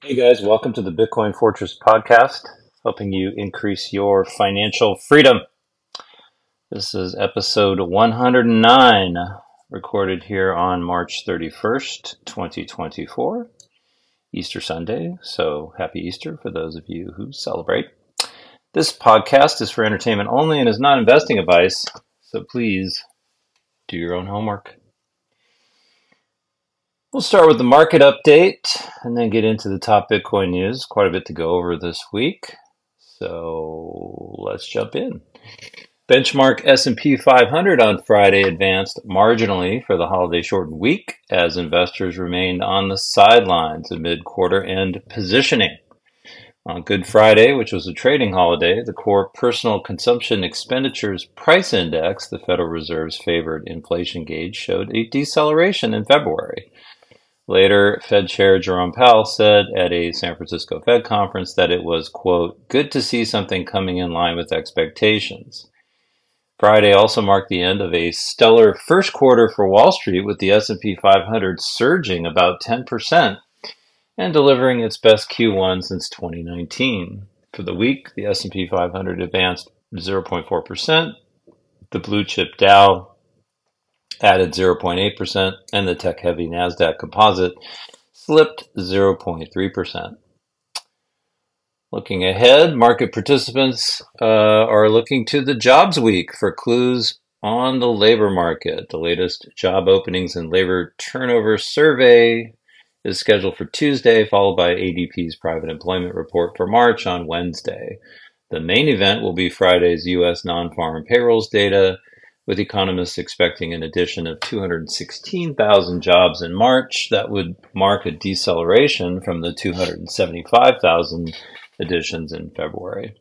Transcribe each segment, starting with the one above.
Hey guys, welcome to the Bitcoin Fortress podcast, helping you increase your financial freedom. This is episode 109, recorded here on March 31st, 2024, Easter Sunday. So happy Easter for those of you who celebrate. This podcast is for entertainment only and is not investing advice, so please do your own homework. We'll start with the market update and then get into the top Bitcoin news. Quite a bit to go over this week. So let's jump in. Benchmark S&P 500 on Friday advanced marginally for the holiday shortened week as investors remained on the sidelines amid quarter end positioning. On Good Friday, which was a trading holiday, the core personal consumption expenditures price index, the Federal Reserve's favored inflation gauge, showed a deceleration in February. Later, Fed Chair Jerome Powell said at a San Francisco Fed conference that it was, quote, good to see something coming in line with expectations. Friday also marked the end of a stellar first quarter for Wall Street, with the S&P 500 surging about 10% and delivering its best Q1 since 2019. For the week, the S&P 500 advanced 0.4%, the blue chip Dow added 0.8%, and the tech-heavy NASDAQ composite slipped 0.3%. Looking ahead, market participants are looking to the jobs week for clues on the labor market. The latest job openings and labor turnover survey is scheduled for Tuesday, followed by ADP's private employment report for March on Wednesday. The main event will be Friday's U.S. non-farm payrolls data, with economists expecting an addition of 216,000 jobs in March. That would mark a deceleration from the 275,000 additions in February.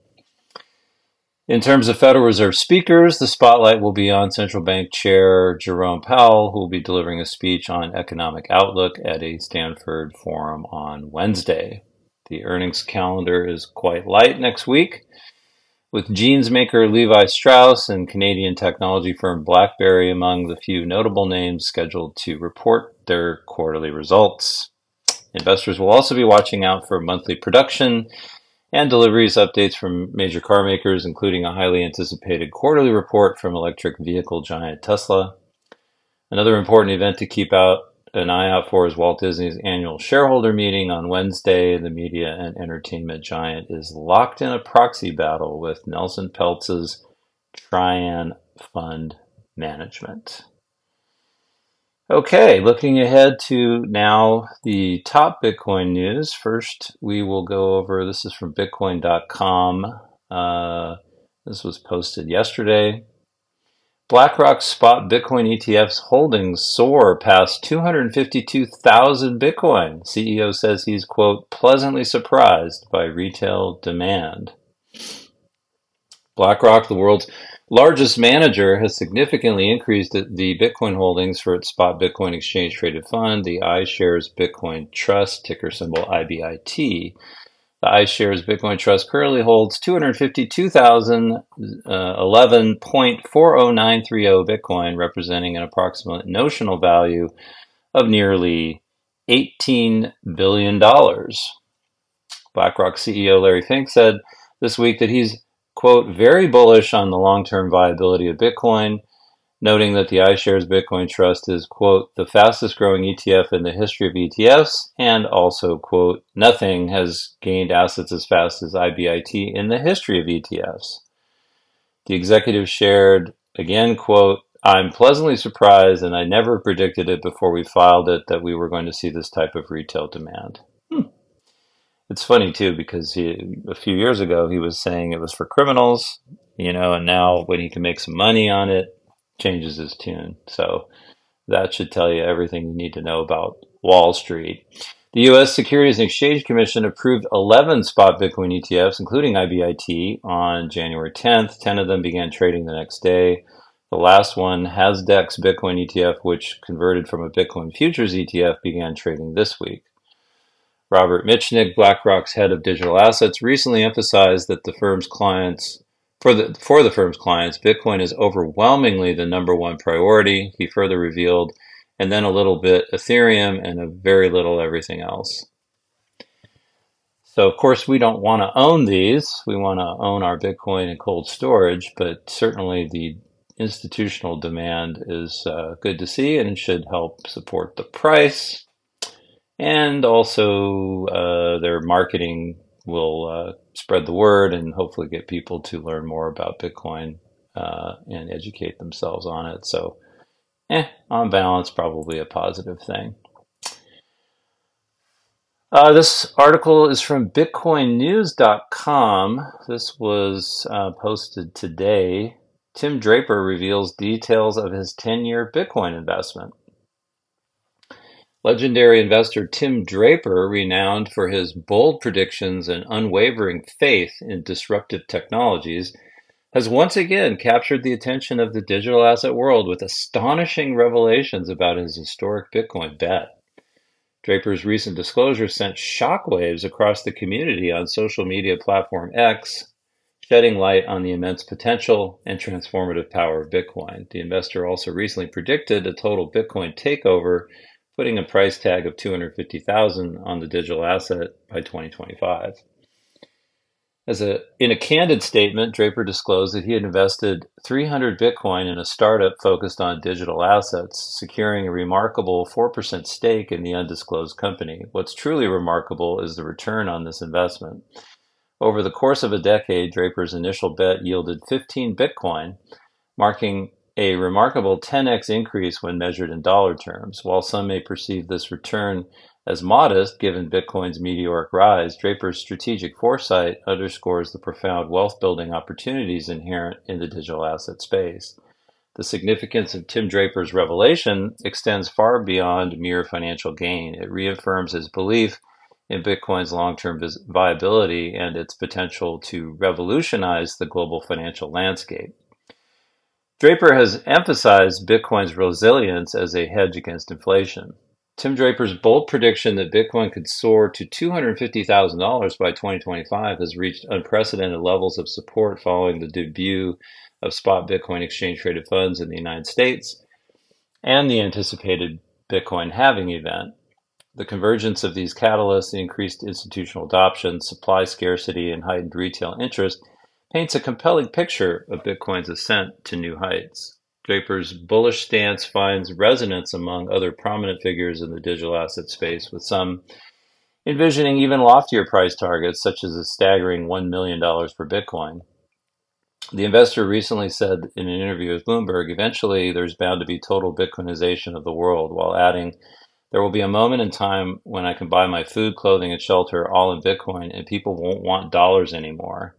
In terms of Federal Reserve speakers, the spotlight will be on Central Bank Chair Jerome Powell, who will be delivering a speech on economic outlook at a Stanford forum on Wednesday. The earnings calendar is quite light next week, with jeans maker Levi Strauss and Canadian technology firm BlackBerry among the few notable names scheduled to report their quarterly results. Investors will also be watching out for monthly production and deliveries updates from major car makers, including a highly anticipated quarterly report from electric vehicle giant Tesla. Another important event to keep an eye out for is Walt Disney's annual shareholder meeting on Wednesday. The media and entertainment giant is locked in a proxy battle with Nelson Peltz's Trian Fund Management. Okay, looking ahead to now the top Bitcoin news. First, we will go over, this is from Bitcoin.com. This was posted yesterday. BlackRock's spot Bitcoin ETF's holdings soar past 252,000 Bitcoin. CEO says he's, quote, pleasantly surprised by retail demand. BlackRock, the world's largest manager, has significantly increased the Bitcoin holdings for its spot Bitcoin exchange traded fund, the iShares Bitcoin Trust, ticker symbol IBIT. The iShares Bitcoin Trust currently holds 252,011.40930 Bitcoin, representing an approximate notional value of nearly $18 billion. BlackRock CEO Larry Fink said this week that he's, quote, very bullish on the long-term viability of Bitcoin, noting that the iShares Bitcoin Trust is, quote, the fastest growing ETF in the history of ETFs, and also, quote, nothing has gained assets as fast as IBIT in the history of ETFs. The executive shared, again, quote, I'm pleasantly surprised, and I never predicted it before we filed it that we were going to see this type of retail demand. It's funny, too, because a few years ago he was saying it was for criminals, and now when he can make some money on it, changes his tune. So that should tell you everything you need to know about Wall Street. The U.S. Securities and Exchange Commission approved 11 spot Bitcoin ETFs, including IBIT, on January 10th. 10 of them began trading the next day. The last one, Hasdex Bitcoin ETF, which converted from a Bitcoin futures ETF, began trading this week. Robert Mitchnick, BlackRock's head of digital assets, recently emphasized that the firm's clients For the firm's clients, Bitcoin is overwhelmingly the number one priority, he further revealed, and then a little bit Ethereum and a very little everything else. So, of course, we don't want to own these. We want to own our Bitcoin in cold storage, but certainly the institutional demand is good to see and should help support the price. And also, their marketing will spread the word and hopefully get people to learn more about Bitcoin and educate themselves on it. So, on balance, probably a positive thing. This article is from BitcoinNews.com. This was posted today. Tim Draper reveals details of his 10-year Bitcoin investment. Legendary investor Tim Draper, renowned for his bold predictions and unwavering faith in disruptive technologies, has once again captured the attention of the digital asset world with astonishing revelations about his historic Bitcoin bet. Draper's recent disclosure sent shockwaves across the community on social media platform X, shedding light on the immense potential and transformative power of Bitcoin. The investor also recently predicted a total Bitcoin takeover, putting a price tag of $250,000 on the digital asset by 2025. In a candid statement, Draper disclosed that he had invested 300 Bitcoin in a startup focused on digital assets, securing a remarkable 4% stake in the undisclosed company. What's truly remarkable is the return on this investment. Over the course of a decade, Draper's initial bet yielded 15 Bitcoin, marking a remarkable 10x increase when measured in dollar terms. While some may perceive this return as modest, given Bitcoin's meteoric rise, Draper's strategic foresight underscores the profound wealth-building opportunities inherent in the digital asset space. The significance of Tim Draper's revelation extends far beyond mere financial gain. It reaffirms his belief in Bitcoin's long-term viability and its potential to revolutionize the global financial landscape. Draper has emphasized Bitcoin's resilience as a hedge against inflation. Tim Draper's bold prediction that Bitcoin could soar to $250,000 by 2025 has reached unprecedented levels of support following the debut of spot Bitcoin exchange-traded funds in the United States and the anticipated Bitcoin halving event. The convergence of these catalysts, the increased institutional adoption, supply scarcity, and heightened retail interest paints a compelling picture of Bitcoin's ascent to new heights. Draper's bullish stance finds resonance among other prominent figures in the digital asset space, with some envisioning even loftier price targets, such as a staggering $1 million per Bitcoin. The investor recently said in an interview with Bloomberg, eventually there's bound to be total Bitcoinization of the world, while adding, there will be a moment in time when I can buy my food, clothing, and shelter all in Bitcoin, and people won't want dollars anymore.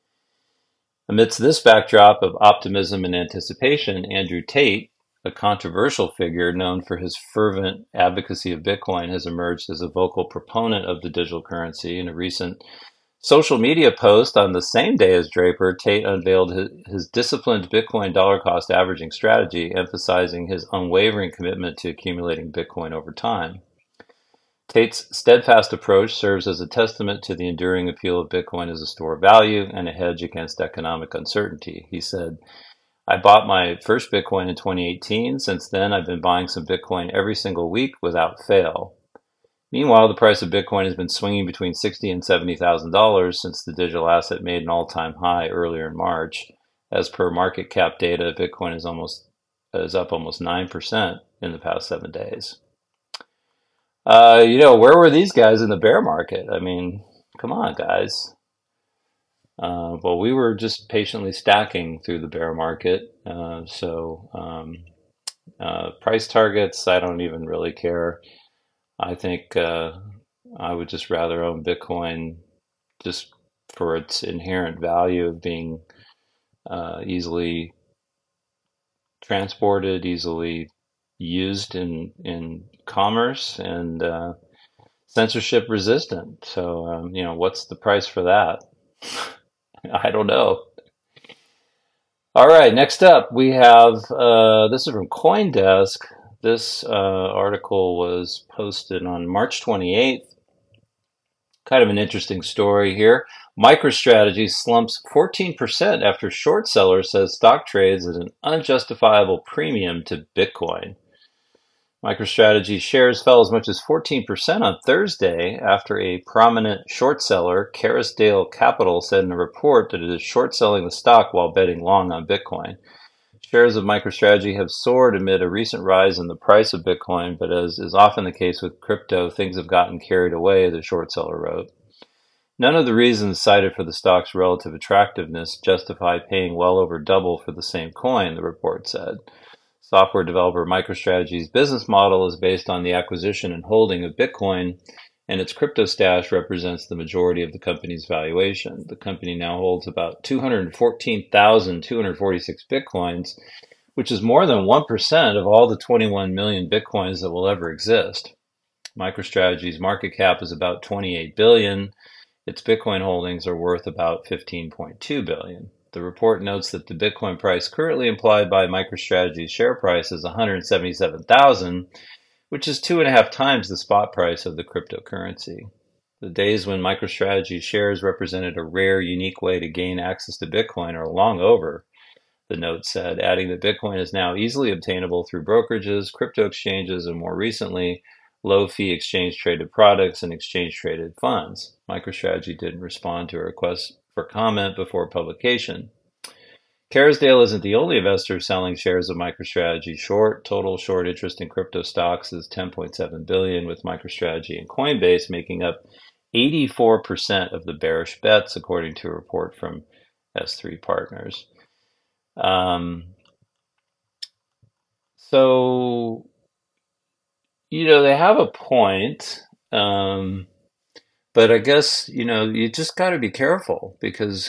Amidst this backdrop of optimism and anticipation, Andrew Tate, a controversial figure known for his fervent advocacy of Bitcoin, has emerged as a vocal proponent of the digital currency. In a recent social media post on the same day as Draper, Tate unveiled his disciplined Bitcoin dollar cost averaging strategy, emphasizing his unwavering commitment to accumulating Bitcoin over time. Tate's steadfast approach serves as a testament to the enduring appeal of Bitcoin as a store of value and a hedge against economic uncertainty. He said, I bought my first Bitcoin in 2018. Since then, I've been buying some Bitcoin every single week without fail. Meanwhile, the price of Bitcoin has been swinging between $60,000 and $70,000 since the digital asset made an all-time high earlier in March. As per market cap data, Bitcoin is up almost 9% in the past 7 days. Where were these guys in the bear market? I mean, come on, guys. Well, we were just patiently stacking through the bear market. Price targets, I don't even really care. I think I would just rather own Bitcoin just for its inherent value of being easily transported, easily used in commerce, and censorship resistant. So, what's the price for that? I don't know. All right, next up we have this is from CoinDesk. This article was posted on March 28th. Kind of an interesting story here. MicroStrategy slumps 14% after short seller says stock trades at an unjustifiable premium to Bitcoin. MicroStrategy shares fell as much as 14% on Thursday after a prominent short seller, Carisdale Capital, said in a report that it is short selling the stock while betting long on Bitcoin. Shares of MicroStrategy have soared amid a recent rise in the price of Bitcoin, but as is often the case with crypto, things have gotten carried away, the short seller wrote. None of the reasons cited for the stock's relative attractiveness justify paying well over double for the same coin, the report said. Software developer MicroStrategy's business model is based on the acquisition and holding of Bitcoin, and its crypto stash represents the majority of the company's valuation. The company now holds about 214,246 Bitcoins, which is more than 1% of all the 21 million Bitcoins that will ever exist. MicroStrategy's market cap is about 28 billion. Its Bitcoin holdings are worth about 15.2 billion. The report notes that the Bitcoin price currently implied by MicroStrategy's share price is 177,000, which is 2.5 times the spot price of the cryptocurrency. The days when MicroStrategy shares represented a rare, unique way to gain access to Bitcoin are long over, the note said, adding that Bitcoin is now easily obtainable through brokerages, crypto exchanges, and more recently, low-fee exchange-traded products and exchange-traded funds. MicroStrategy didn't respond to a request for comment before publication. Carisdale isn't the only investor selling shares of MicroStrategy short. Total short interest in crypto stocks is 10.7 billion, with MicroStrategy and Coinbase making up 84% of the bearish bets, according to a report from S3 Partners. So, they have a point, but I guess, you just got to be careful because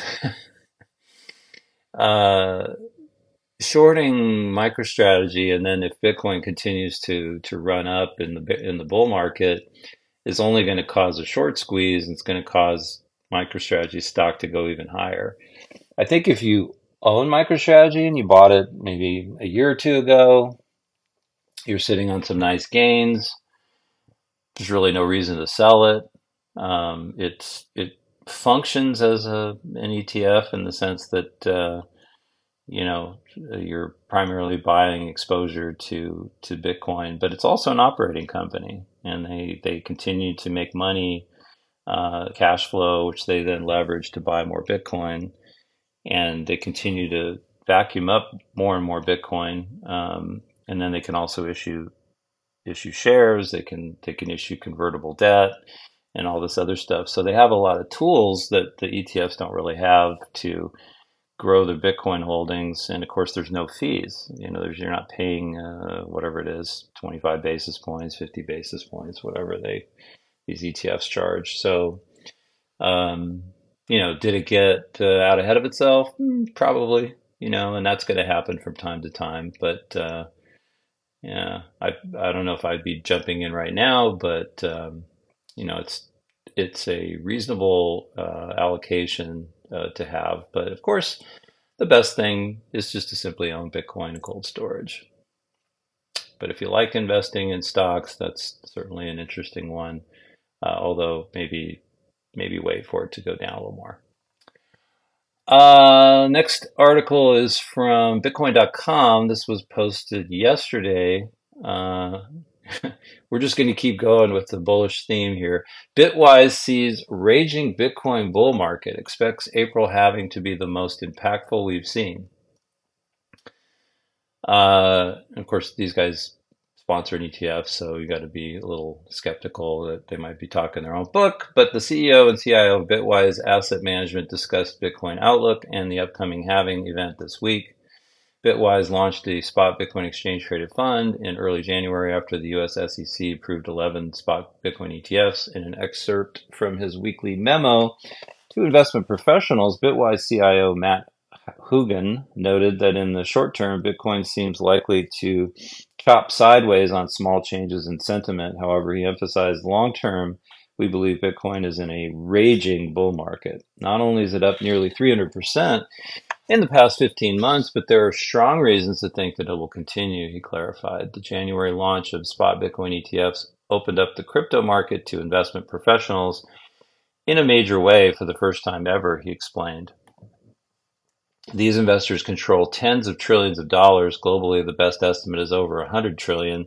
shorting MicroStrategy, and then if Bitcoin continues to run up in the bull market, is only going to cause a short squeeze, and it's going to cause MicroStrategy stock to go even higher. I think if you own MicroStrategy and you bought it maybe a year or two ago, you're sitting on some nice gains. There's really no reason to sell it. It functions as an ETF in the sense that you're primarily buying exposure to Bitcoin, but it's also an operating company, and they continue to make money, cash flow, which they then leverage to buy more Bitcoin, and they continue to vacuum up more and more Bitcoin, and then they can also issue shares. They can issue convertible debt and all this other stuff. So they have a lot of tools that the ETFs don't really have to grow their Bitcoin holdings. And of course, there's no fees. You're not paying whatever it is, 25 basis points, 50 basis points, whatever these ETFs charge. So, did it get out ahead of itself? Probably. And that's going to happen from time to time. But yeah, I don't know if I'd be jumping in right now, but it's a reasonable allocation to have. But of course, the best thing is just to simply own Bitcoin and cold storage. But if you like investing in stocks, that's certainly an interesting one. Although maybe wait for it to go down a little more. Next article is from Bitcoin.com. This was posted yesterday. We're just going to keep going with the bullish theme here. Bitwise sees raging Bitcoin bull market, expects April halving to be the most impactful we've seen. Of course, these guys sponsor an ETF, so you got to be a little skeptical that they might be talking their own book. But the CEO and CIO of Bitwise Asset Management discussed Bitcoin outlook and the upcoming halving event this week. Bitwise launched the spot Bitcoin exchange traded fund in early January after the US SEC approved 11 spot Bitcoin ETFs. In an excerpt from his weekly memo to investment professionals, Bitwise CIO Matt Hougan noted that in the short term, Bitcoin seems likely to chop sideways on small changes in sentiment. However, he emphasized long term, we believe Bitcoin is in a raging bull market. Not only is it up nearly 300% in the past 15 months, but there are strong reasons to think that it will continue, he clarified. The January launch of spot Bitcoin ETFs opened up the crypto market to investment professionals in a major way for the first time ever, he explained. These investors control tens of trillions of dollars. Globally, the best estimate is over 100 trillion.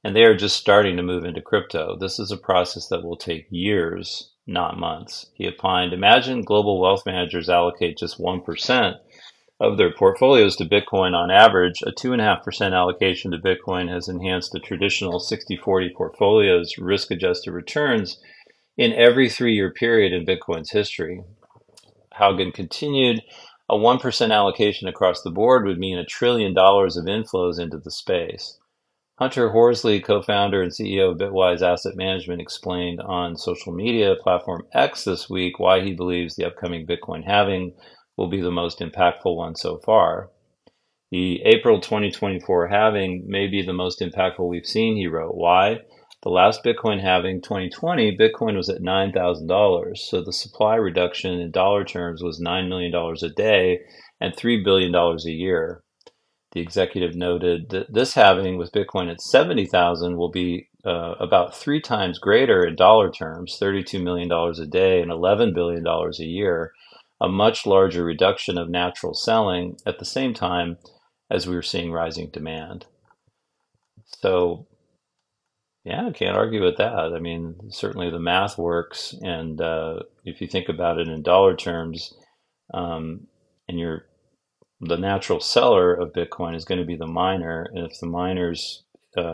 and they are just starting to move into crypto. This is a process that will take years, not months. He opined, imagine global wealth managers allocate just 1% of their portfolios to Bitcoin on average. A 2.5% allocation to Bitcoin has enhanced the traditional 60-40 portfolio's risk-adjusted returns in every 3-year period in Bitcoin's history. Haugen continued, a 1% allocation across the board would mean $1 trillion of inflows into the space. Hunter Horsley, co-founder and CEO of Bitwise Asset Management, explained on social media platform X this week why he believes the upcoming Bitcoin halving will be the most impactful one so far. The April 2024 halving may be the most impactful we've seen, he wrote. Why? The last Bitcoin halving, 2020, Bitcoin was at $9,000, so the supply reduction in dollar terms was $9 million a day and $3 billion a year. The executive noted that this halving with Bitcoin at 70,000 will be about 3 times greater in dollar terms, $32 million a day and $11 billion a year, a much larger reduction of natural selling at the same time as we were seeing rising demand. So, yeah, I can't argue with that. I mean, certainly the math works. And if you think about it in dollar terms, and the natural seller of Bitcoin is going to be the miner. And if the miner's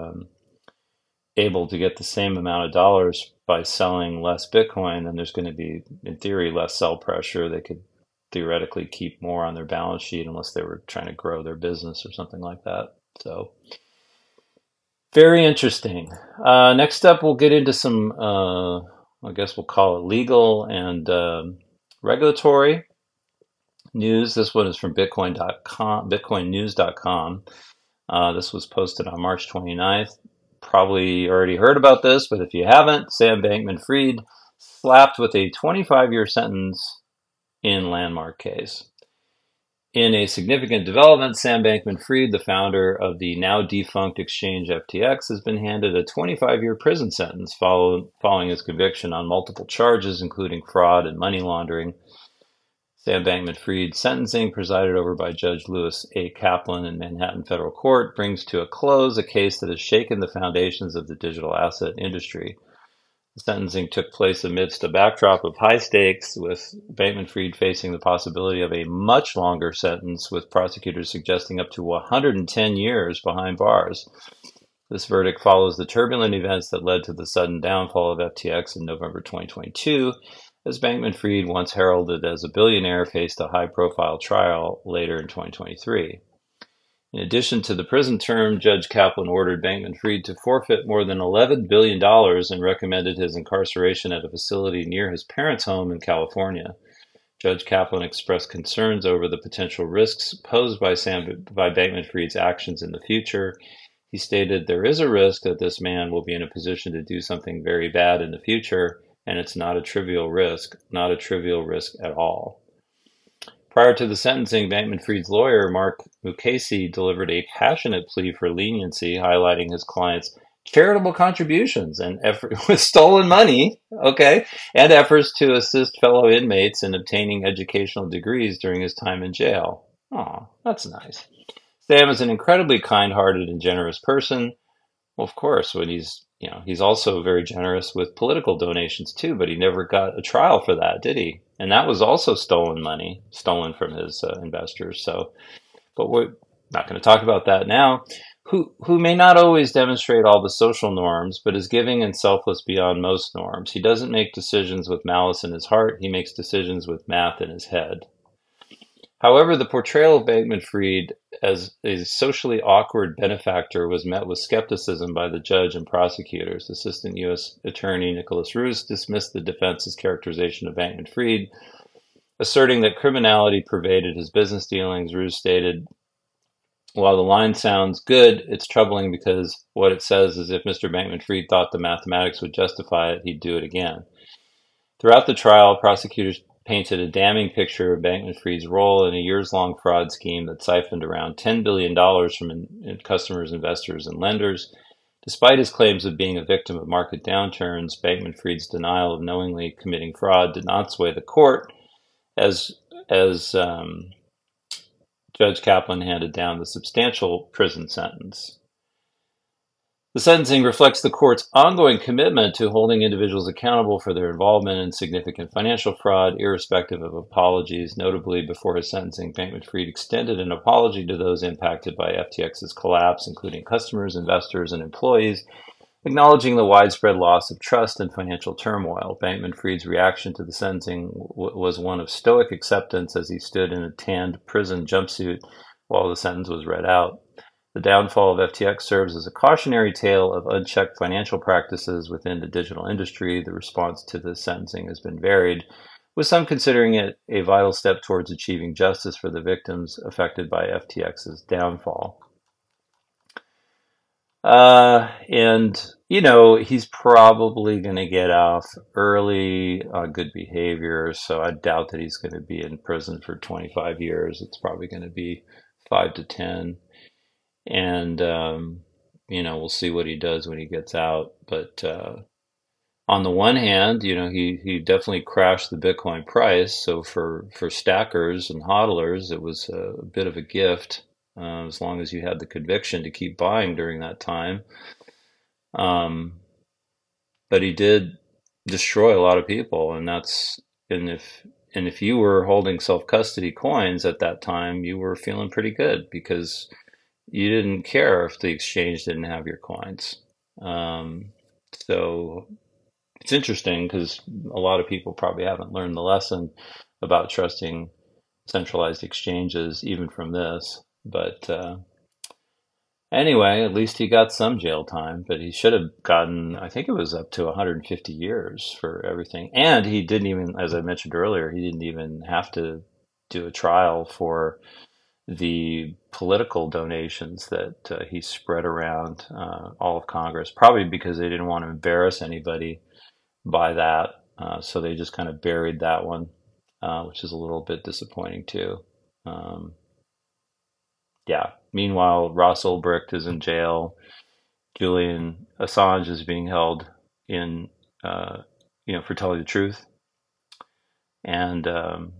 able to get the same amount of dollars by selling less Bitcoin, then there's going to be, in theory, less sell pressure. They could theoretically keep more on their balance sheet unless they were trying to grow their business or something like that. So very interesting. Next up, we'll get into some, I guess we'll call it legal and regulatory news. This one is from Bitcoin.com, BitcoinNews.com. This was posted on March 29th. Probably already heard about this, but if you haven't, Sam Bankman-Fried slapped with a 25-year sentence in landmark case. In a significant development, Sam Bankman-Fried, the founder of the now defunct exchange FTX, has been handed a 25-year prison sentence following his conviction on multiple charges, including fraud and money laundering. Sam Bankman-Fried's sentencing, presided over by Judge Lewis A. Kaplan in Manhattan Federal Court, brings to a close a case that has shaken the foundations of the digital asset industry. The sentencing took place amidst a backdrop of high stakes, with Bankman-Fried facing the possibility of a much longer sentence, with prosecutors suggesting up to 110 years behind bars. This verdict follows the turbulent events that led to the sudden downfall of FTX in November 2022, as Bankman-Fried, once heralded as a billionaire, faced a high-profile trial later in 2023. In addition to the prison term, Judge Kaplan ordered Bankman-Fried to forfeit more than $11 billion and recommended his incarceration at a facility near his parents' home in California. Judge Kaplan expressed concerns over the potential risks posed by Bankman-Fried's actions in the future. He stated, "There is a risk that this man will be in a position to do something very bad in the future, and it's not a trivial risk at all." Prior to the sentencing, Bankman-Fried's lawyer, Mark Mukasey, delivered a passionate plea for leniency, highlighting his client's charitable contributions and effort with stolen money, and efforts to assist fellow inmates in obtaining educational degrees during his time in jail. Oh, that's nice. Sam is an incredibly kind-hearted and generous person. Well, of course, when he's also very generous with political donations too, but he never got a trial for that, did he? And that was also stolen money, stolen from his investors. So, but we're not going to talk about that now. Who may not always demonstrate all the social norms, but is giving and selfless beyond most norms. He doesn't make decisions with malice in his heart. He makes decisions with math in his head. However, the portrayal of Bankman-Fried as a socially awkward benefactor was met with skepticism by the judge and prosecutors. Assistant U.S. Attorney Nicholas Roos dismissed the defense's characterization of Bankman-Fried, asserting that criminality pervaded his business dealings. Roos stated, "While the line sounds good, it's troubling because what it says is if Mr. Bankman-Fried thought the mathematics would justify it, he'd do it again." Throughout the trial, prosecutors painted a damning picture of Bankman-Fried's role in a years-long fraud scheme that siphoned around $10 billion from customers, investors, and lenders. Despite his claims of being a victim of market downturns, Bankman-Fried's denial of knowingly committing fraud did not sway the court, as Judge Kaplan handed down the substantial prison sentence. The sentencing reflects the court's ongoing commitment to holding individuals accountable for their involvement in significant financial fraud, irrespective of apologies. Notably, before his sentencing, Bankman-Fried extended an apology to those impacted by FTX's collapse, including customers, investors, and employees, acknowledging the widespread loss of trust and financial turmoil. Bankman-Fried's reaction to the sentencing was one of stoic acceptance as he stood in a tanned prison jumpsuit while the sentence was read out. The downfall of FTX serves as a cautionary tale of unchecked financial practices within the digital industry. The response to this sentencing has been varied, with some considering it a vital step towards achieving justice for the victims affected by FTX's downfall. He's probably going to get off early on good behavior, so I doubt that he's going to be in prison for 25 years. It's probably going to be 5 to 10. And, we'll see what he does when he gets out. But on the one hand, he definitely crashed the Bitcoin price. So for stackers and hodlers, it was a bit of a gift, as long as you had the conviction to keep buying during that time. But he did destroy a lot of people, and if you were holding self-custody coins at that time, you were feeling pretty good because you didn't care if the exchange didn't have your coins. So it's interesting because a lot of people probably haven't learned the lesson about trusting centralized exchanges even from this. But anyway, at least he got some jail time, but he should have gotten, I think it was up to 150 years for everything. And he didn't even, as I mentioned earlier, he didn't even have to do a trial for the political donations that he spread around all of Congress, probably because they didn't want to embarrass anybody by that. So they just kind of buried that one, which is a little bit disappointing too. Yeah. Meanwhile, Ross Ulbricht is in jail. Julian Assange is being held in, for telling the truth. And,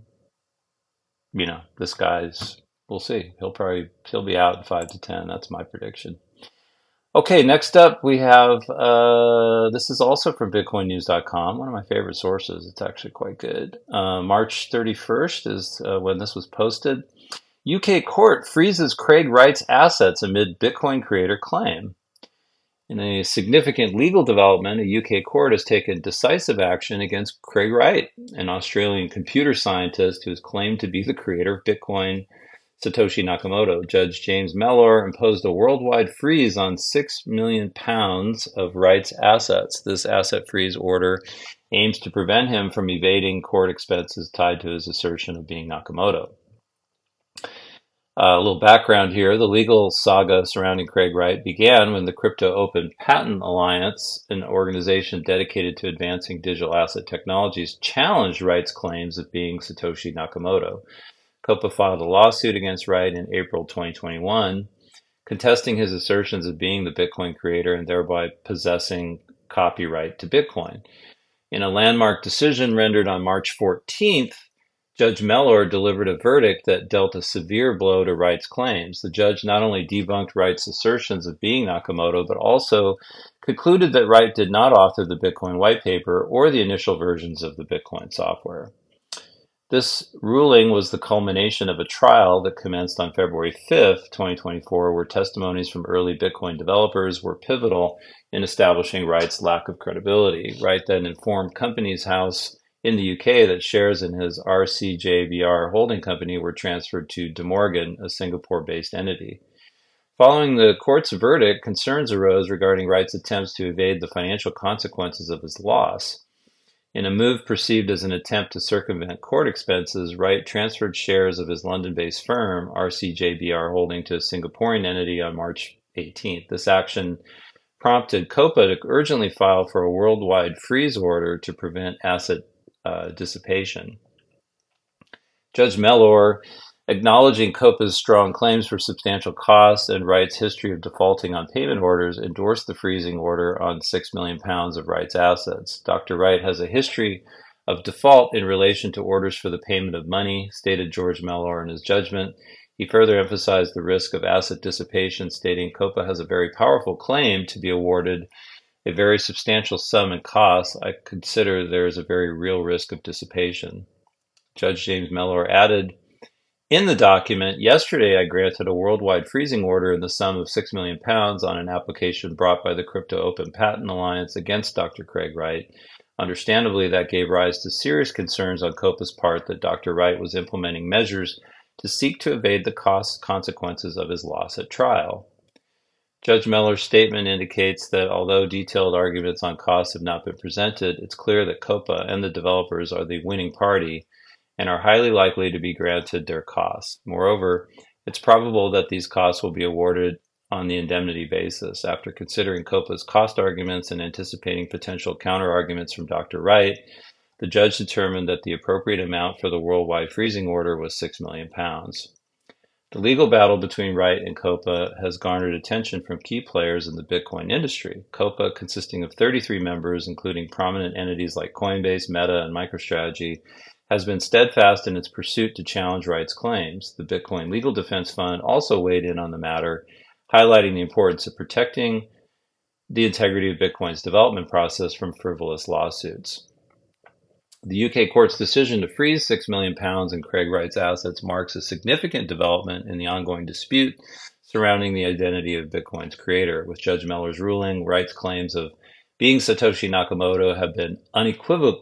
this guy's, we'll see. He'll be out in 5 to 10. That's my prediction. Okay, next up we have this is also from BitcoinNews.com, one of my favorite sources. It's actually quite good. March 31st is when this was posted. UK court freezes Craig Wright's assets amid Bitcoin creator claim. In a significant legal development, a UK court has taken decisive action against Craig Wright, an Australian computer scientist who is claimed to be the creator of Bitcoin, Satoshi Nakamoto. Judge James Mellor imposed a worldwide freeze on £6 million of Wright's assets. This asset freeze order aims to prevent him from evading court expenses tied to his assertion of being Nakamoto. A little background here. The legal saga surrounding Craig Wright began when the Crypto Open Patent Alliance, an organization dedicated to advancing digital asset technologies, challenged Wright's claims of being Satoshi Nakamoto. COPA filed a lawsuit against Wright in April 2021, contesting his assertions of being the Bitcoin creator and thereby possessing copyright to Bitcoin. In a landmark decision rendered on March 14th, Judge Mellor delivered a verdict that dealt a severe blow to Wright's claims. The judge not only debunked Wright's assertions of being Nakamoto, but also concluded that Wright did not author the Bitcoin white paper or the initial versions of the Bitcoin software. This ruling was the culmination of a trial that commenced on February 5th, 2024, where testimonies from early Bitcoin developers were pivotal in establishing Wright's lack of credibility. Wright then informed Companies House in the UK that shares in his RCJBR holding company were transferred to De Morgan, a Singapore-based entity. Following the court's verdict, concerns arose regarding Wright's attempts to evade the financial consequences of his loss. In a move perceived as an attempt to circumvent court expenses, Wright transferred shares of his London-based firm, RCJBR Holding, to a Singaporean entity on March 18th. This action prompted COPA to urgently file for a worldwide freeze order to prevent asset dissipation. Judge Mellor, acknowledging COPA's strong claims for substantial costs and Wright's history of defaulting on payment orders, endorsed the freezing order on £6 million of Wright's assets. Dr. Wright has a history of default in relation to orders for the payment of money, stated George Mellor in his judgment. He further emphasized the risk of asset dissipation, stating Copa has a very powerful claim to be awarded a very substantial sum in costs. I consider there is a very real risk of dissipation. Judge James Mellor added, in the document, yesterday I granted a worldwide freezing order in the sum of £6 million on an application brought by the Crypto Open Patent Alliance against Dr. Craig Wright. Understandably, that gave rise to serious concerns on Copa's part that Dr. Wright was implementing measures to seek to evade the consequences of his loss at trial. Judge Mellor's statement indicates that although detailed arguments on costs have not been presented, it's clear that Copa and the developers are the winning party and are highly likely to be granted their costs. Moreover, it's probable that these costs will be awarded on the indemnity basis. After considering Copa's cost arguments and anticipating potential counter-arguments from Dr. Wright, the judge determined that the appropriate amount for the worldwide freezing order was £6 million. The legal battle between Wright and Copa has garnered attention from key players in the Bitcoin industry. Copa, consisting of 33 members, including prominent entities like Coinbase, Meta, and MicroStrategy, has been steadfast in its pursuit to challenge Wright's claims. The Bitcoin Legal Defense Fund also weighed in on the matter, highlighting the importance of protecting the integrity of Bitcoin's development process from frivolous lawsuits. The UK court's decision to freeze £6 million in Craig Wright's assets marks a significant development in the ongoing dispute surrounding the identity of Bitcoin's creator. With Judge Mellor's ruling, Wright's claims of being Satoshi Nakamoto have been unequivocally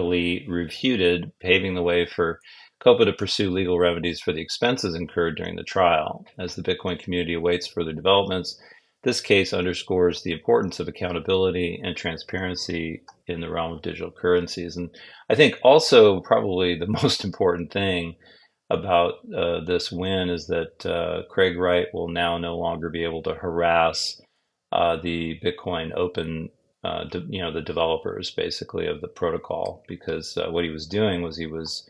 refuted, paving the way for Copa to pursue legal remedies for the expenses incurred during the trial. As the Bitcoin community awaits further developments, this case underscores the importance of accountability and transparency in the realm of digital currencies. And I think also probably the most important thing about this win is that Craig Wright will now no longer be able to harass the Bitcoin Open the developers basically of the protocol, because what he was doing was he was,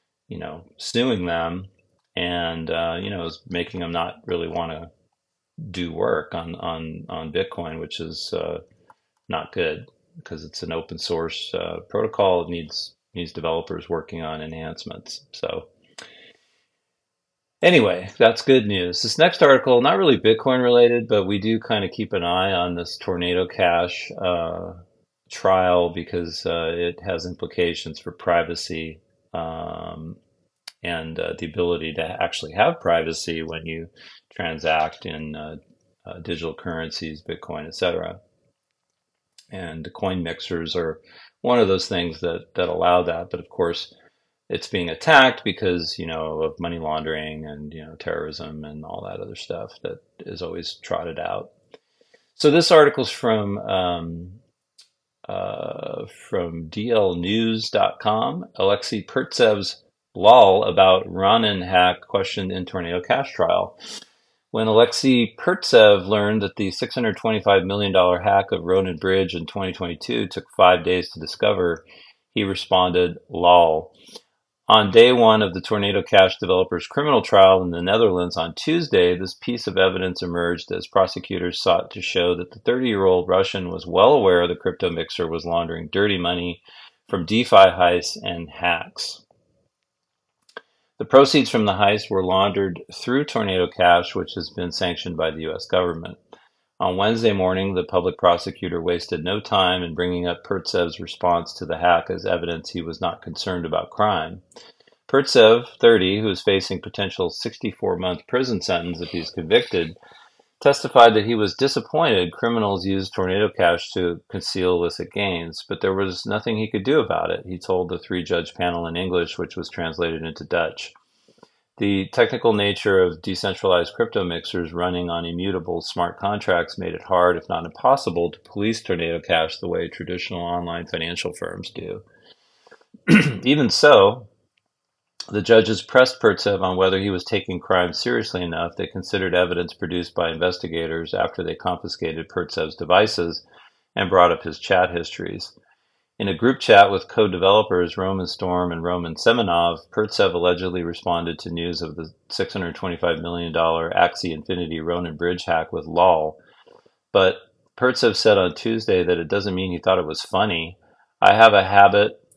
suing them and, was making them not really want to do work on Bitcoin, which is not good because it's an open source protocol. It needs developers working on enhancements. So anyway, that's good news. This next article, not really Bitcoin related, but we do kind of keep an eye on this Tornado Cash trial because it has implications for privacy and the ability to actually have privacy when you transact in digital currencies, Bitcoin, etc. And the coin mixers are one of those things that allow that. But of course, it's being attacked because, of money laundering and, terrorism and all that other stuff that is always trotted out. So this article's from dlnews.com. Alexei Pertsev's lull about Ronin hack questioned in Tornado Cash trial. When Alexei Pertsev learned that the $625 million hack of Ronin Bridge in 2022 took 5 days to discover, he responded, lol. On day one of the Tornado Cash developers' criminal trial in the Netherlands on Tuesday, this piece of evidence emerged as prosecutors sought to show that the 30-year-old Russian was well aware the crypto mixer was laundering dirty money from DeFi heists and hacks. The proceeds from the heist were laundered through Tornado Cash, which has been sanctioned by the U.S. government. On Wednesday morning, the public prosecutor wasted no time in bringing up Pertsev's response to the hack as evidence he was not concerned about crime. Pertsev, 30, who is facing potential 64-month prison sentence if he's convicted, testified that he was disappointed criminals used Tornado Cash to conceal illicit gains, but there was nothing he could do about it, he told the three-judge panel in English, which was translated into Dutch. The technical nature of decentralized crypto mixers running on immutable smart contracts made it hard, if not impossible, to police Tornado Cash the way traditional online financial firms do. Even so, the judges pressed Pertsev on whether he was taking crime seriously enough. They considered evidence produced by investigators after they confiscated Pertsev's devices and brought up his chat histories. In a group chat with co-developers Roman Storm and Roman Semenov, Pertsev allegedly responded to news of the $625 million Axie Infinity Ronin Bridge hack with lol. But Pertsev said on Tuesday that it doesn't mean he thought it was funny. I have a habit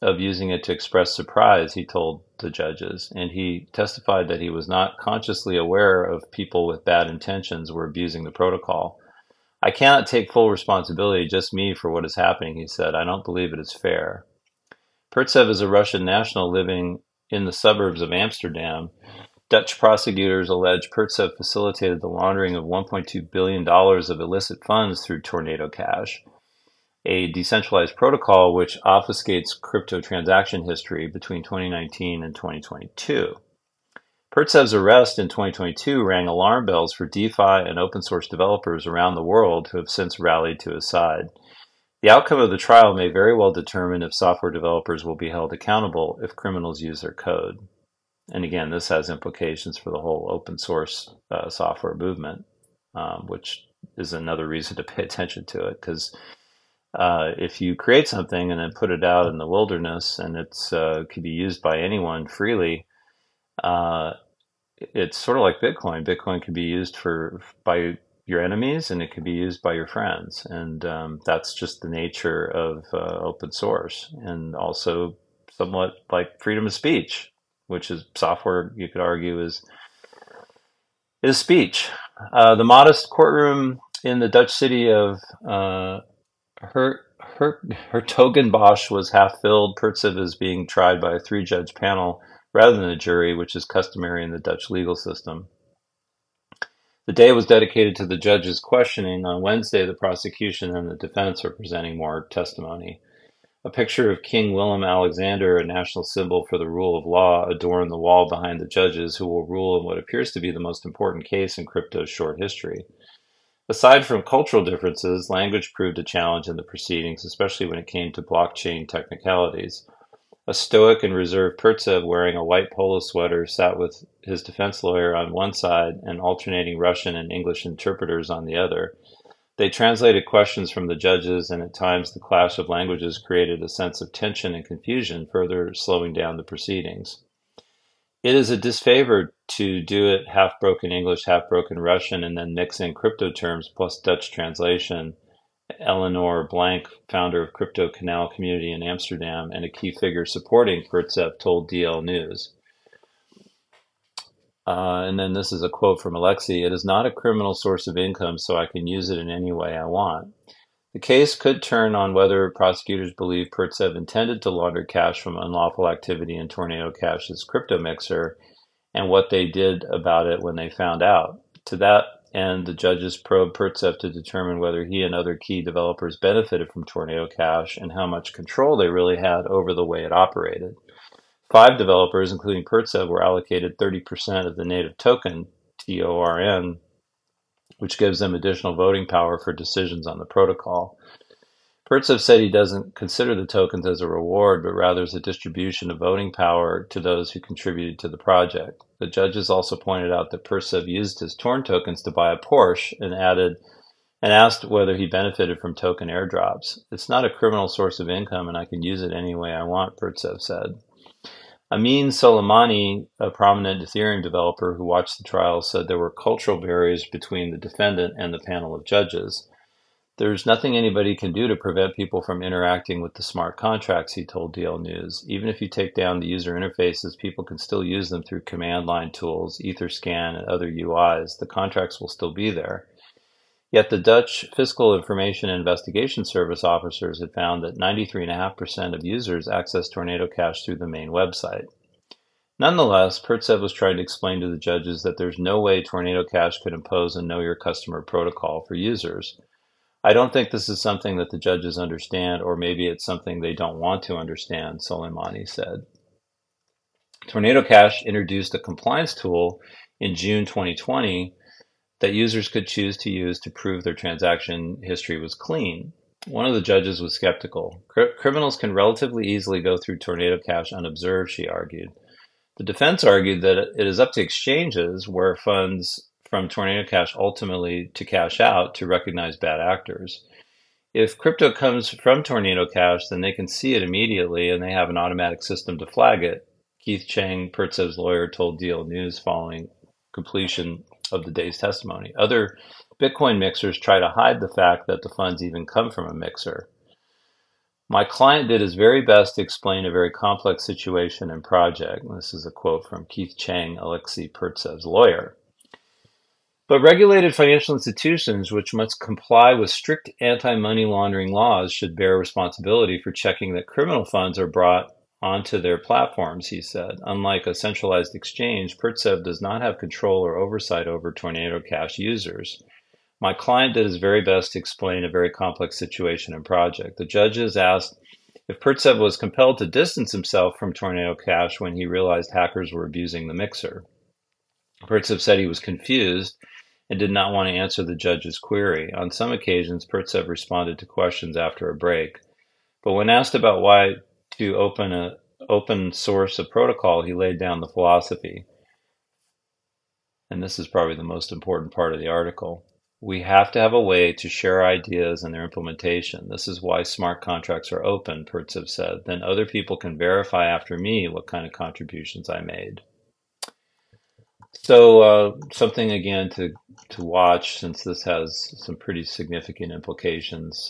of using it to express surprise, he told the judges, and he testified that he was not consciously aware of people with bad intentions were abusing the protocol. I cannot take full responsibility, just me, for what is happening, he said. I don't believe it is fair. Pertsev is a Russian national living in the suburbs of Amsterdam. Dutch prosecutors allege Pertsev facilitated the laundering of $1.2 billion of illicit funds through Tornado Cash, a decentralized protocol which obfuscates crypto transaction history between 2019 and 2022. Pertsev's arrest in 2022 rang alarm bells for DeFi and open source developers around the world who have since rallied to his side. The outcome of the trial may very well determine if software developers will be held accountable if criminals use their code. And again, this has implications for the whole open source software movement, which is another reason to pay attention to it, because if you create something and then put it out in the wilderness and it's could be used by anyone freely, uh, it's sort of like Bitcoin. Bitcoin can be used by your enemies, and it can be used by your friends, and that's just the nature of open source, and also somewhat like freedom of speech, which is software. You could argue is speech. The modest courtroom in the Dutch city of Hertogenbosch was half filled. Pertsev is being tried by a three-judge panel rather than a jury, which is customary in the Dutch legal system. The day was dedicated to the judges' questioning. On Wednesday, the prosecution and the defense are presenting more testimony. A picture of King Willem-Alexander, a national symbol for the rule of law, adorned the wall behind the judges who will rule in what appears to be the most important case in crypto's short history. Aside from cultural differences, language proved a challenge in the proceedings, especially when it came to blockchain technicalities. A stoic and reserved Pertsev wearing a white polo sweater sat with his defense lawyer on one side and alternating Russian and English interpreters on the other. They translated questions from the judges, and at times the clash of languages created a sense of tension and confusion, further slowing down the proceedings. It is a disfavor to do it half-broken English, half-broken Russian, and then mix in crypto terms plus Dutch translation. Eleanor Blank, founder of Crypto Canal Community in Amsterdam and a key figure supporting Pertsev, told DL News. And then this is a quote from Alexei. It is not a criminal source of income, so I can use it in any way I want. The case could turn on whether prosecutors believe Pertsev intended to launder cash from unlawful activity in Tornado Cash's crypto mixer and what they did about it when they found out. To that end, the judges probed Pertsev to determine whether he and other key developers benefited from Tornado Cash and how much control they really had over the way it operated. 5 developers, including Pertsev, were allocated 30% of the native token, TORN, which gives them additional voting power for decisions on the protocol. Pertsev said he doesn't consider the tokens as a reward, but rather as a distribution of voting power to those who contributed to the project. The judges also pointed out that Pertsev used his Torn tokens to buy a Porsche and asked whether he benefited from token airdrops. It's not a criminal source of income, and I can use it any way I want, Pertsev said. Amin Soleimani, a prominent Ethereum developer who watched the trial, said there were cultural barriers between the defendant and the panel of judges. There's nothing anybody can do to prevent people from interacting with the smart contracts, he told DL News. Even if you take down the user interfaces, people can still use them through command line tools, Etherscan, and other UIs. The contracts will still be there. Yet the Dutch Fiscal Information and Investigation Service officers had found that 93.5% of users access Tornado Cash through the main website. Nonetheless, Pertsev was trying to explain to the judges that there's no way Tornado Cash could impose a Know Your Customer protocol for users. I don't think this is something that the judges understand, or maybe it's something they don't want to understand, Soleimani said. Tornado Cash introduced a compliance tool in June 2020 that users could choose to use to prove their transaction history was clean. One of the judges was skeptical. Criminals can relatively easily go through Tornado Cash unobserved, she argued. The defense argued that it is up to exchanges where funds from Tornado Cash ultimately to cash out to recognize bad actors. If crypto comes from Tornado Cash, then they can see it immediately and they have an automatic system to flag it, Keith Chang, Pertsev's lawyer, told DL News following completion of the day's testimony. Other Bitcoin mixers try to hide the fact that the funds even come from a mixer. My client did his very best to explain a very complex situation and project. This is a quote from Keith Chang, Alexei Pertsev's lawyer. But regulated financial institutions, which must comply with strict anti-money laundering laws, should bear responsibility for checking that criminal funds are brought onto their platforms, he said. Unlike a centralized exchange, Pertsev does not have control or oversight over Tornado Cash users. My client did his very best to explain a very complex situation and project. The judges asked if Pertsev was compelled to distance himself from Tornado Cash when he realized hackers were abusing the mixer. Pertsev said he was confused and did not want to answer the judge's query. On some occasions, Pertsev responded to questions after a break. But when asked about why to open source a protocol, he laid down the philosophy. And this is probably the most important part of the article. We have to have a way to share ideas and their implementation. This is why smart contracts are open, Pertsev said. Then other people can verify after me what kind of contributions I made. So something again to watch, since this has some pretty significant implications,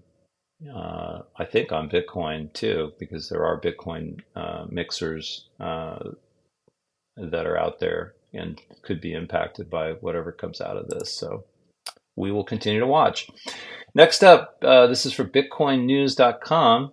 I think on Bitcoin too, because there are Bitcoin mixers that are out there and could be impacted by whatever comes out of this. So we will continue to watch. Next up, this is for bitcoinnews.com.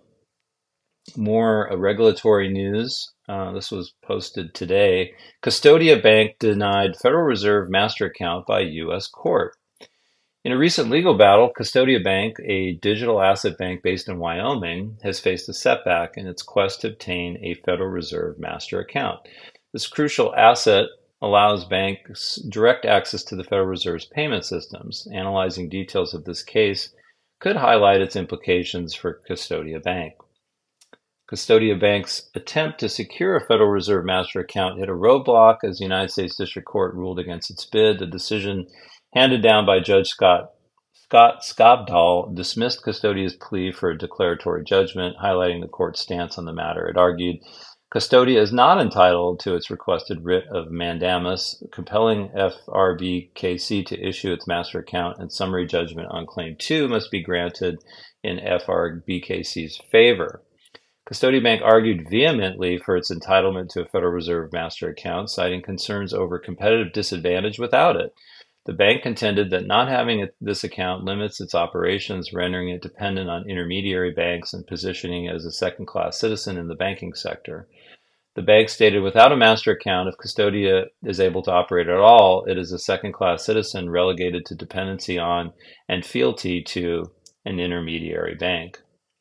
More regulatory news. This was posted today. Custodia Bank denied Federal Reserve master account by U.S. court. In a recent legal battle, Custodia Bank, a digital asset bank based in Wyoming, has faced a setback in its quest to obtain a Federal Reserve master account. This crucial asset allows banks direct access to the Federal Reserve's payment systems. Analyzing details of this case could highlight its implications for Custodia Bank. Custodia Bank's attempt to secure a Federal Reserve master account hit a roadblock as the United States District Court ruled against its bid. The decision handed down by Judge Scott Skobdal dismissed Custodia's plea for a declaratory judgment, highlighting the court's stance on the matter. It argued Custodia is not entitled to its requested writ of mandamus, compelling FRBKC to issue its master account, and summary judgment on Claim 2 must be granted in FRBKC's favor. Custodia Bank argued vehemently for its entitlement to a Federal Reserve master account, citing concerns over competitive disadvantage without it. The bank contended that not having this account limits its operations, rendering it dependent on intermediary banks and positioning it as a second-class citizen in the banking sector. The bank stated without a master account, if Custodia is able to operate at all, it is a second-class citizen relegated to dependency on and fealty to an intermediary bank.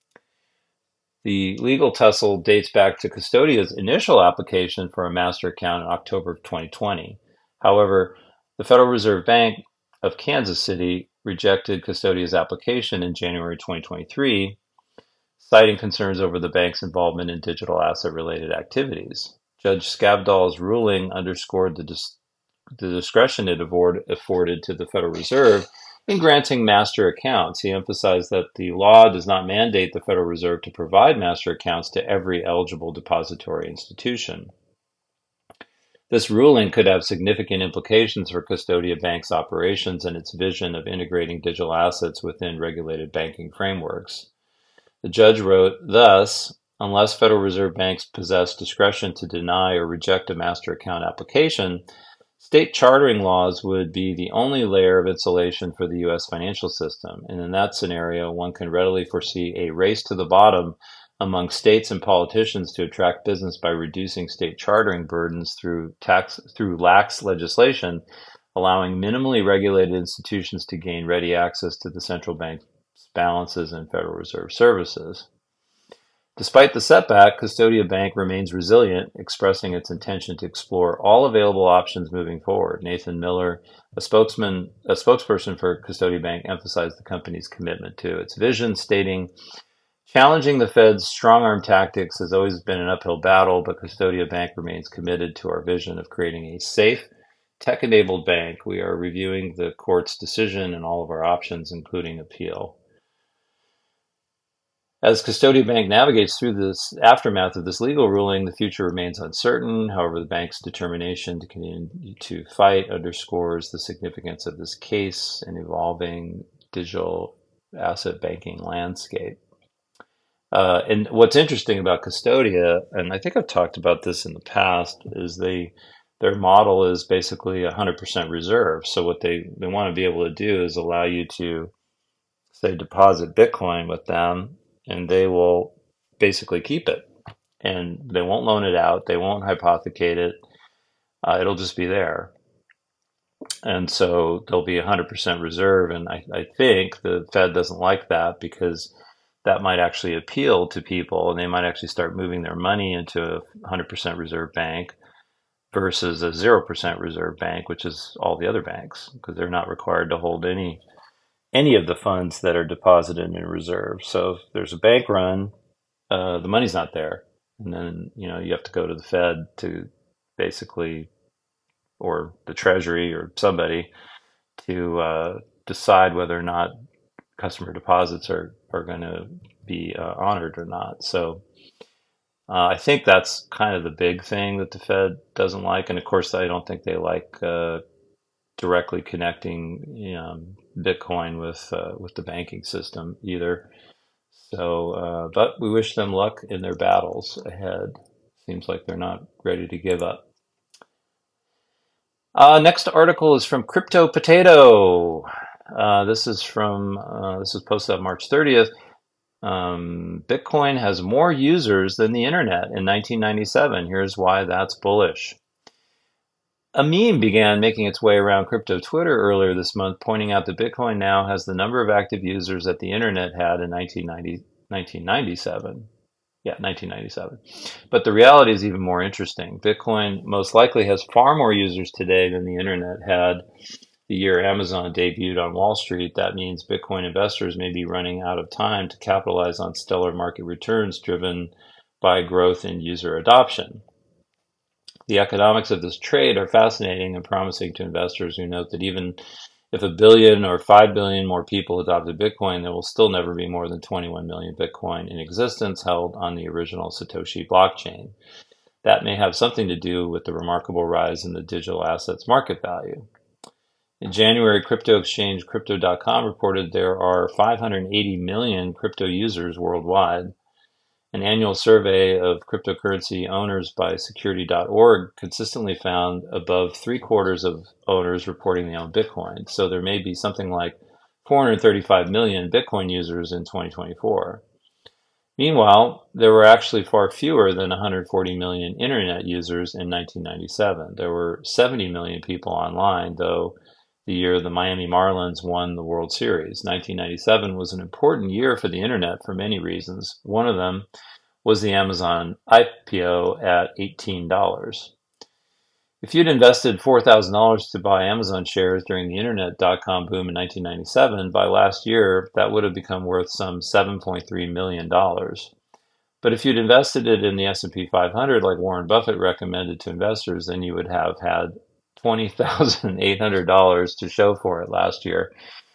The legal tussle dates back to Custodia's initial application for a master account in October of 2020. However, the Federal Reserve Bank of Kansas City rejected Custodia's application in January 2023, citing concerns over the bank's involvement in digital asset-related activities. Judge Skabdal's ruling underscored the discretion it afforded to the Federal Reserve in granting master accounts. He emphasized that the law does not mandate the Federal Reserve to provide master accounts to every eligible depository institution. This ruling could have significant implications for Custodia Bank's operations and its vision of integrating digital assets within regulated banking frameworks. The judge wrote, thus, unless Federal Reserve banks possess discretion to deny or reject a master account application, state chartering laws would be the only layer of insulation for the U.S. financial system, and in that scenario, one can readily foresee a race to the bottom among states and politicians to attract business by reducing state chartering burdens through lax legislation, allowing minimally regulated institutions to gain ready access to the central bank's balances and Federal Reserve services. Despite the setback, Custodia Bank remains resilient, expressing its intention to explore all available options moving forward. Nathan Miller, a spokesperson for Custodia Bank, emphasized the company's commitment to its vision, stating, challenging the Fed's strong-arm tactics has always been an uphill battle, but Custodia Bank remains committed to our vision of creating a safe, tech-enabled bank. We are reviewing the court's decision and all of our options, including appeal. As Custodia Bank navigates through this aftermath of this legal ruling, the future remains uncertain. However, the bank's determination to continue to fight underscores the significance of this case in evolving digital asset banking landscape. And what's interesting about Custodia, and I think I've talked about this in the past, is their model is basically 100% reserve. So what they want to be able to do is allow you to, say, deposit Bitcoin with them, and they will basically keep it. And they won't loan it out. They won't hypothecate it. It'll just be there. And so there'll be 100% reserve. And I think the Fed doesn't like that because that might actually appeal to people and they might actually start moving their money into a 100% reserve bank versus a 0% reserve bank, which is all the other banks, because they're not required to hold any of the funds that are deposited in reserve. So if there's a bank run, the money's not there. And then, you have to go to the Fed to basically, or the Treasury or somebody to decide whether or not customer deposits are going to be honored or not. So I think that's kind of the big thing that the Fed doesn't like. And of course, I don't think they like directly connecting Bitcoin with the banking system either. So, but we wish them luck in their battles ahead. Seems like they're not ready to give up. Next article is from Crypto Potato. This was posted on March 30th. Bitcoin has more users than the internet in 1997. Here's why that's bullish. A meme began making its way around crypto Twitter earlier this month, pointing out that Bitcoin now has the number of active users that the internet had in 1997. Yeah, 1997. But the reality is even more interesting. Bitcoin most likely has far more users today than the internet had the year Amazon debuted on Wall Street. That means Bitcoin investors may be running out of time to capitalize on stellar market returns driven by growth in user adoption. The economics of this trade are fascinating and promising to investors who note that even if a billion or 5 billion more people adopted Bitcoin, there will still never be more than 21 million Bitcoin in existence held on the original Satoshi blockchain. That may have something to do with the remarkable rise in the digital assets market value. In January, crypto exchange Crypto.com reported there are 580 million crypto users worldwide. An annual survey of cryptocurrency owners by Security.org consistently found above three-quarters of owners reporting they own Bitcoin. So there may be something like 435 million Bitcoin users in 2024. Meanwhile, there were actually far fewer than 140 million internet users in 1997. There were 70 million people online, though the year the Miami Marlins won the World Series. 1997 was an important year for the internet for many reasons. One of them was the Amazon IPO at $18. If you'd invested $4,000 to buy Amazon shares during the internet dot-com boom in 1997, by last year, that would have become worth some $7.3 million. But if you'd invested it in the S&P 500 like Warren Buffett recommended to investors, then you would have had $20,800 to show for it last year.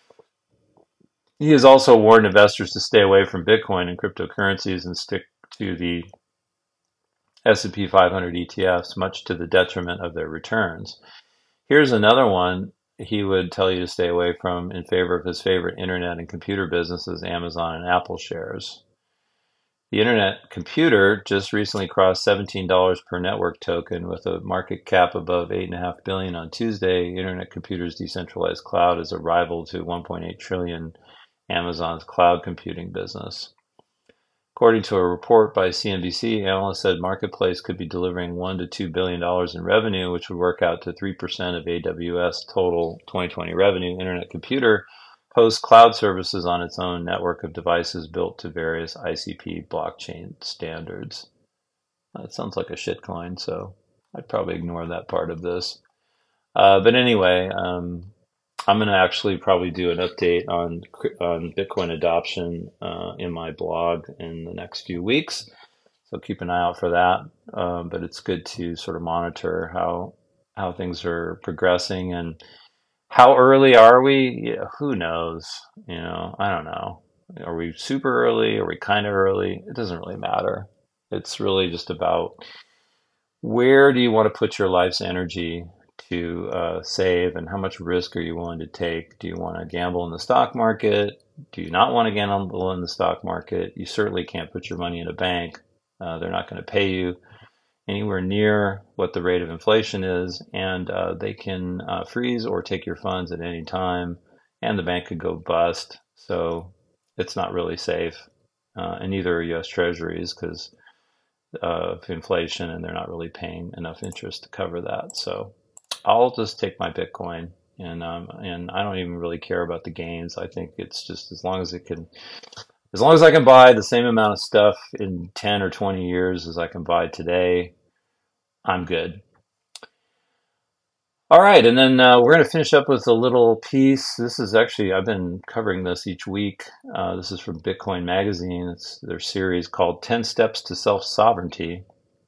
He has also warned investors to stay away from Bitcoin and cryptocurrencies and stick to the S&P 500 ETFs, much to the detriment of their returns. Here's another one he would tell you to stay away from in favor of his favorite internet and computer businesses, Amazon and Apple shares. The Internet Computer just recently crossed $17 per network token with a market cap above $8.5 billion on Tuesday. Internet Computer's decentralized cloud is a rival to $1.8 trillion Amazon's cloud computing business. According to a report by CNBC, analysts said Marketplace could be delivering $1 to $2 billion in revenue, which would work out to 3% of AWS total 2020 revenue. Internet Computer hosts cloud services on its own network of devices built to various ICP blockchain standards. That sounds like a shitcoin, so I'd probably ignore that part of this. But anyway, I'm going to actually probably do an update on Bitcoin adoption in my blog in the next few weeks. So keep an eye out for that. But it's good to sort of monitor how things are progressing and how early are we? Yeah, who knows? I don't know. Are we super early? Are we kind of early? It doesn't really matter. It's really just about where do you want to put your life's energy to save, and how much risk are you willing to take? Do you want to gamble in the stock market? Do you not want to gamble in the stock market? You certainly can't put your money in a bank. They're not going to pay you anywhere near what the rate of inflation is, and they can freeze or take your funds at any time, and the bank could go bust. So it's not really safe, and neither are U.S. Treasuries because of inflation, and they're not really paying enough interest to cover that. So I'll just take my Bitcoin, and I don't even really care about the gains. I think it's just as long as I can buy the same amount of stuff in 10 or 20 years as I can buy today, I'm good. All right, and then we're going to finish up with a little piece. This is actually, I've been covering this each week. This is from Bitcoin Magazine. It's their series called 10 Steps to Self-Sovereignty.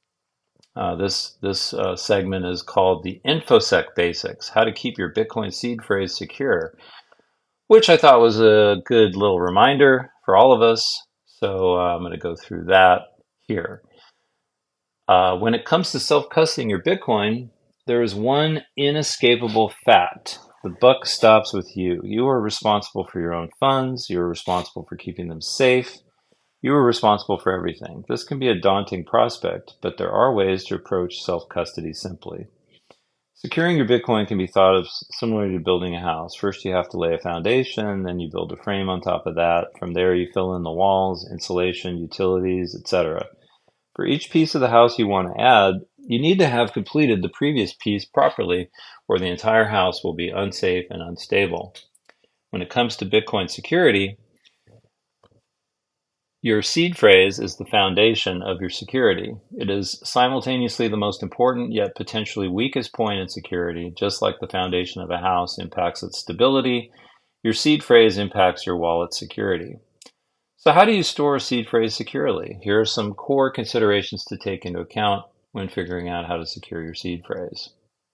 This segment is called the InfoSec Basics, How to Keep Your Bitcoin Seed Phrase Secure, which I thought was a good little reminder for all of us. So I'm going to go through that here. When it comes to self-custodying your Bitcoin, there is one inescapable fact. The buck stops with you. You are responsible for your own funds. You are responsible for keeping them safe. You are responsible for everything. This can be a daunting prospect, but there are ways to approach self-custody simply. Securing your Bitcoin can be thought of similarly to building a house. First, you have to lay a foundation, then you build a frame on top of that. From there, you fill in the walls, insulation, utilities, etc. For each piece of the house you want to add, you need to have completed the previous piece properly, or the entire house will be unsafe and unstable. When it comes to Bitcoin security, your seed phrase is the foundation of your security. It is simultaneously the most important yet potentially weakest point in security. Just like the foundation of a house impacts its stability, your seed phrase impacts your wallet's security. So how do you store a seed phrase securely? Here are some core considerations to take into account when figuring out how to secure your seed phrase.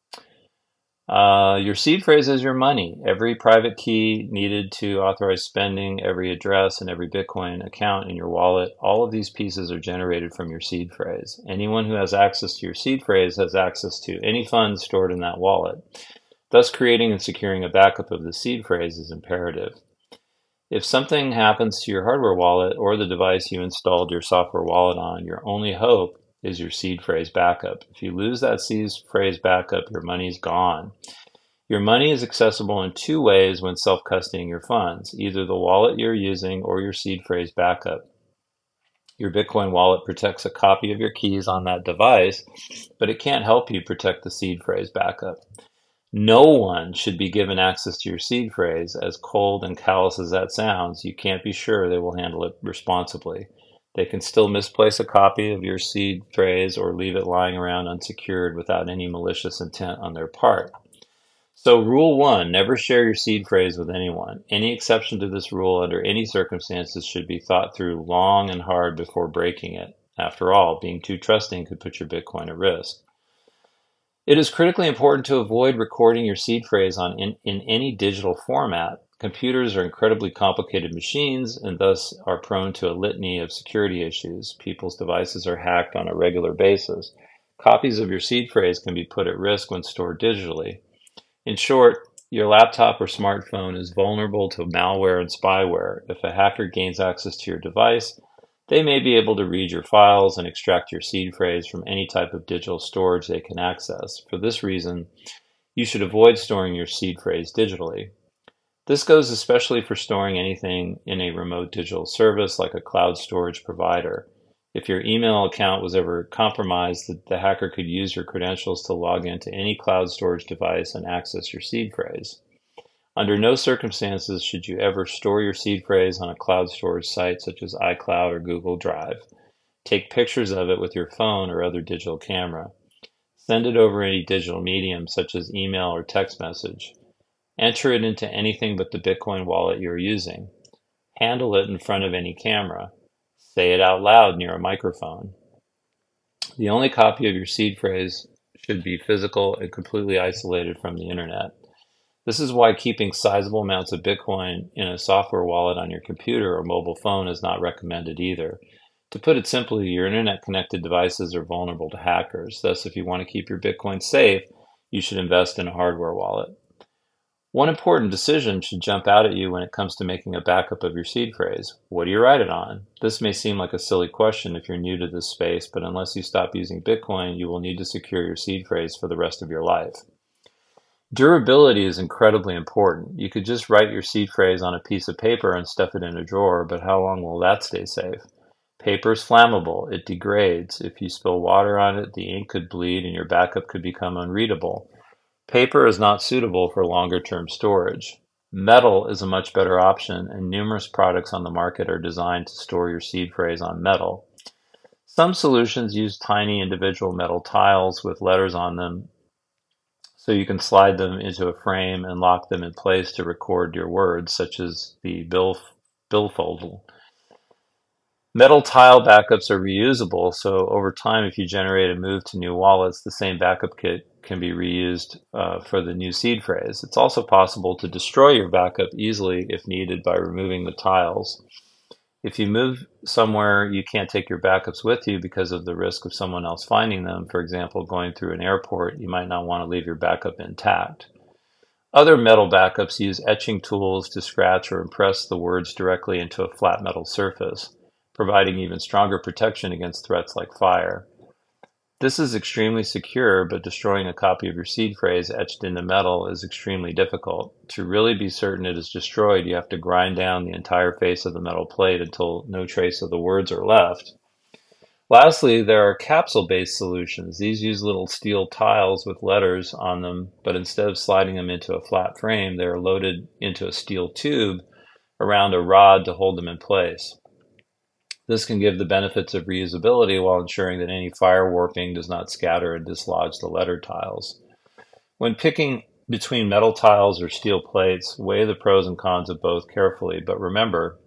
Your seed phrase is your money. Every private key needed to authorize spending, every address, and every Bitcoin account in your wallet, all of these pieces are generated from your seed phrase. Anyone who has access to your seed phrase has access to any funds stored in that wallet. Thus, creating and securing a backup of the seed phrase is imperative. If something happens to your hardware wallet or the device you installed your software wallet on, your only hope is your seed phrase backup. If you lose that seed phrase backup, your money's gone. Your money is accessible in two ways when self-custodying your funds, either the wallet you're using or your seed phrase backup. Your Bitcoin wallet protects a copy of your keys on that device, but it can't help you protect the seed phrase backup. No one should be given access to your seed phrase. As cold and callous as that sounds, you can't be sure they will handle it responsibly. They can still misplace a copy of your seed phrase or leave it lying around unsecured without any malicious intent on their part. So rule 1, never share your seed phrase with anyone. Any exception to this rule under any circumstances should be thought through long and hard before breaking it. After all, being too trusting could put your Bitcoin at risk. It is critically important to avoid recording your seed phrase in any digital format. Computers are incredibly complicated machines and thus are prone to a litany of security issues. People's devices are hacked on a regular basis. Copies of your seed phrase can be put at risk when stored digitally. In short, your laptop or smartphone is vulnerable to malware and spyware. If a hacker gains access to your device, they may be able to read your files and extract your seed phrase from any type of digital storage they can access. For this reason, you should avoid storing your seed phrase digitally. This goes especially for storing anything in a remote digital service like a cloud storage provider. If your email account was ever compromised, the hacker could use your credentials to log into any cloud storage device and access your seed phrase. Under no circumstances should you ever store your seed phrase on a cloud storage site such as iCloud or Google Drive. Take pictures of it with your phone or other digital camera. Send it over any digital medium such as email or text message. Enter it into anything but the Bitcoin wallet you're using. Handle it in front of any camera. Say it out loud near a microphone. The only copy of your seed phrase should be physical and completely isolated from the internet. This is why keeping sizable amounts of Bitcoin in a software wallet on your computer or mobile phone is not recommended either. To put it simply, your internet-connected devices are vulnerable to hackers. Thus, if you want to keep your Bitcoin safe, you should invest in a hardware wallet. One important decision should jump out at you when it comes to making a backup of your seed phrase. What do you write it on? This may seem like a silly question if you're new to this space, but unless you stop using Bitcoin, you will need to secure your seed phrase for the rest of your life. Durability is incredibly important. You could just write your seed phrase on a piece of paper and stuff it in a drawer, but how long will that stay safe? Paper is flammable. It degrades. If you spill water on it, the ink could bleed and your backup could become unreadable. Paper is not suitable for longer-term storage. Metal is a much better option, and numerous products on the market are designed to store your seed phrase on metal. Some solutions use tiny individual metal tiles with letters on them, so you can slide them into a frame and lock them in place to record your words, such as the billfold. Metal tile backups are reusable, so over time, if you generate a move to new wallets, the same backup kit can be reused for the new seed phrase. It's also possible to destroy your backup easily if needed by removing the tiles. If you move somewhere, you can't take your backups with you because of the risk of someone else finding them. For example, going through an airport, you might not want to leave your backup intact. Other metal backups use etching tools to scratch or impress the words directly into a flat metal surface, providing even stronger protection against threats like fire. This is extremely secure, but destroying a copy of your seed phrase etched into metal is extremely difficult. To really be certain it is destroyed, you have to grind down the entire face of the metal plate until no trace of the words are left. Lastly, there are capsule-based solutions. These use little steel tiles with letters on them, but instead of sliding them into a flat frame, they are loaded into a steel tube around a rod to hold them in place. This can give the benefits of reusability while ensuring that any fire warping does not scatter and dislodge the letter tiles. When picking between metal tiles or steel plates, weigh the pros and cons of both carefully, but remember,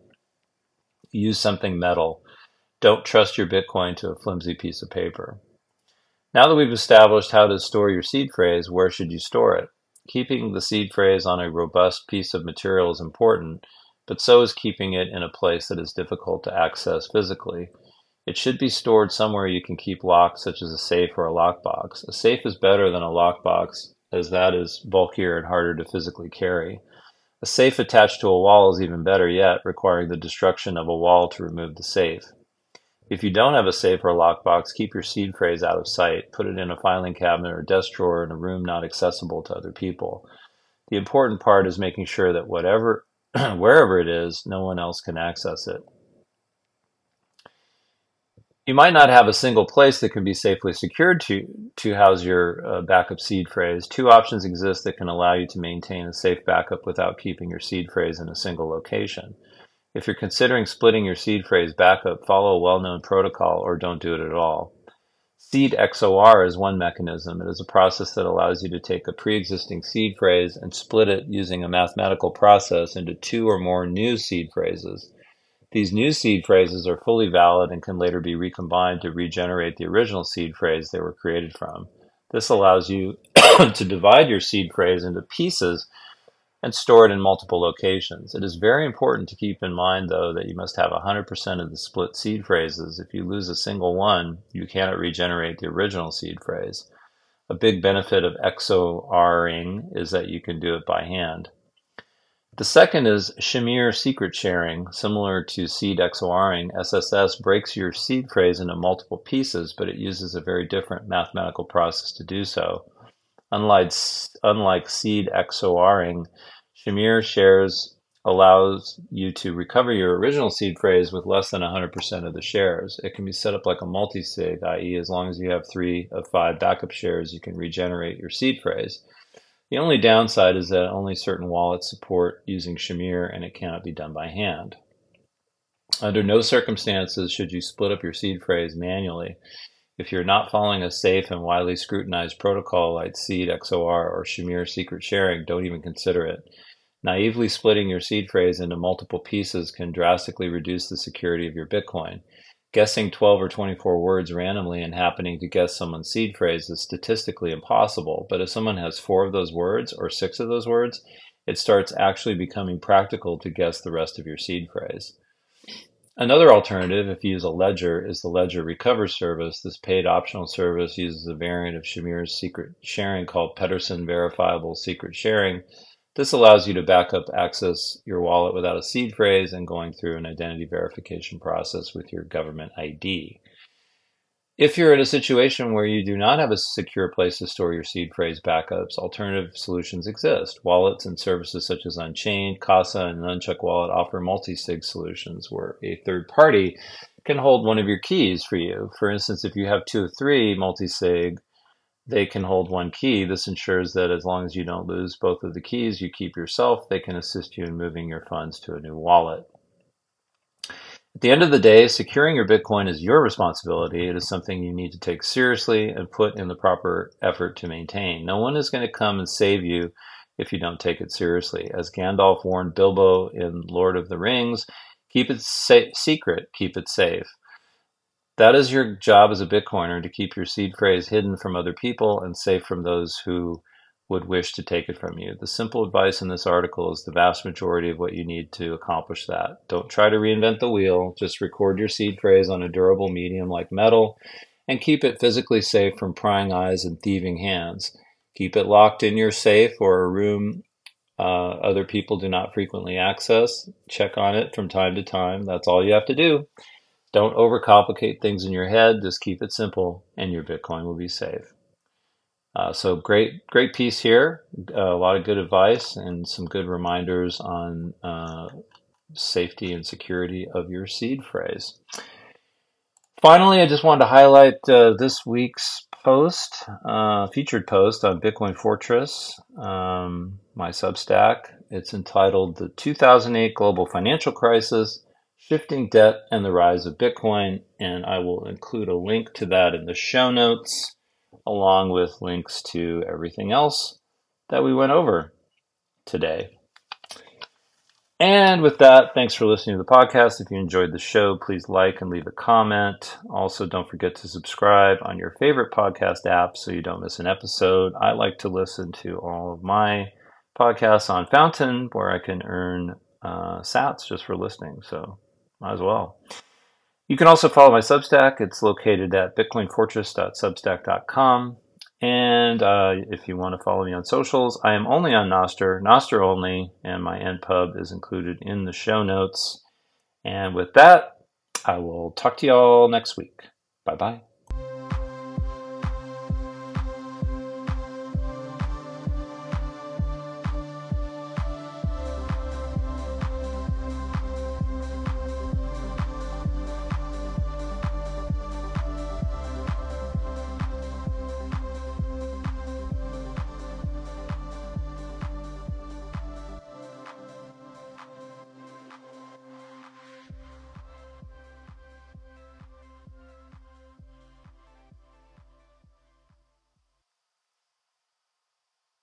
use something metal. Don't trust your Bitcoin to a flimsy piece of paper. Now that we've established how to store your seed phrase, where should you store it? Keeping the seed phrase on a robust piece of material is important, but so is keeping it in a place that is difficult to access physically. It should be stored somewhere you can keep locked, such as a safe or a lockbox. A safe is better than a lockbox, as that is bulkier and harder to physically carry. A safe attached to a wall is even better yet, requiring the destruction of a wall to remove the safe. If you don't have a safe or a lockbox, keep your seed phrase out of sight. Put it in a filing cabinet or desk drawer in a room not accessible to other people. The important part is making sure that wherever it is, no one else can access it. You might not have a single place that can be safely secured to house your backup seed phrase. Two options exist that can allow you to maintain a safe backup without keeping your seed phrase in a single location. If you're considering splitting your seed phrase backup, follow a well-known protocol or don't do it at all. Seed XOR is one mechanism. It is a process that allows you to take a pre-existing seed phrase and split it using a mathematical process into two or more new seed phrases. These new seed phrases are fully valid and can later be recombined to regenerate the original seed phrase they were created from. This allows you to divide your seed phrase into pieces and store it in multiple locations. It is very important to keep in mind, though, that you must have 100% of the split seed phrases. If you lose a single one, you cannot regenerate the original seed phrase. A big benefit of XORing is that you can do it by hand. The second is Shamir secret sharing. Similar to seed XORing, SSS breaks your seed phrase into multiple pieces, but it uses a very different mathematical process to do so. Unlike seed XORing, Shamir shares allows you to recover your original seed phrase with less than 100% of the shares. It can be set up like a multi-sig, i.e. as long as you have 3 of 5 backup shares, you can regenerate your seed phrase. The only downside is that only certain wallets support using Shamir and it cannot be done by hand. Under no circumstances should you split up your seed phrase manually. If you're not following a safe and widely scrutinized protocol like Seed XOR or Shamir secret sharing, don't even consider it. Naively splitting your seed phrase into multiple pieces can drastically reduce the security of your Bitcoin. Guessing 12 or 24 words randomly and happening to guess someone's seed phrase is statistically impossible, but if someone has 4 of those words or 6 of those words, it starts actually becoming practical to guess the rest of your seed phrase. Another alternative, if you use a ledger, is the Ledger Recover service. This paid optional service uses a variant of Shamir's secret sharing called Pedersen Verifiable Secret Sharing. This allows you to backup access your wallet without a seed phrase and going through an identity verification process with your government ID. If you're in a situation where you do not have a secure place to store your seed phrase backups, alternative solutions exist. Wallets and services such as Unchained, Casa, and Nunchuck Wallet offer multi-sig solutions where a third party can hold one of your keys for you. For instance, if you have 2 or 3 multi-sig, they can hold one key. This ensures that as long as you don't lose both of the keys you keep yourself, they can assist you in moving your funds to a new wallet. At the end of the day, securing your Bitcoin is your responsibility. It is something you need to take seriously and put in the proper effort to maintain. No one is going to come and save you if you don't take it seriously. As Gandalf warned Bilbo in Lord of the Rings, keep it secret, keep it safe. That is your job as a Bitcoiner, to keep your seed phrase hidden from other people and safe from those who would wish to take it from you. The simple advice in this article is the vast majority of what you need to accomplish that. Don't try to reinvent the wheel. Just record your seed phrase on a durable medium like metal and keep it physically safe from prying eyes and thieving hands. Keep it locked in your safe or a room other people do not frequently access. Check on it from time to time. That's all you have to do. Don't overcomplicate things in your head. Just keep it simple and your Bitcoin will be safe. So great piece here. A lot of good advice and some good reminders on safety and security of your seed phrase. Finally, I just wanted to highlight this week's post, featured post on Bitcoin Fortress, my Substack. It's entitled The 2008 Global Financial Crisis, Shifting Debt and the Rise of Bitcoin, and I will include a link to that in the show notes, along with links to everything else that we went over today. And with that, thanks for listening to the podcast. If you enjoyed the show, please like and leave a comment. Also, don't forget to subscribe on your favorite podcast app so you don't miss an episode. I like to listen to all of my podcasts on Fountain, where I can earn sats just for listening, so might as well. You can also follow my Substack. It's located at bitcoinfortress.substack.com. And if you want to follow me on socials, I am only on Nostr only, and my NPub is included in the show notes. And with that, I will talk to you all next week. Bye-bye.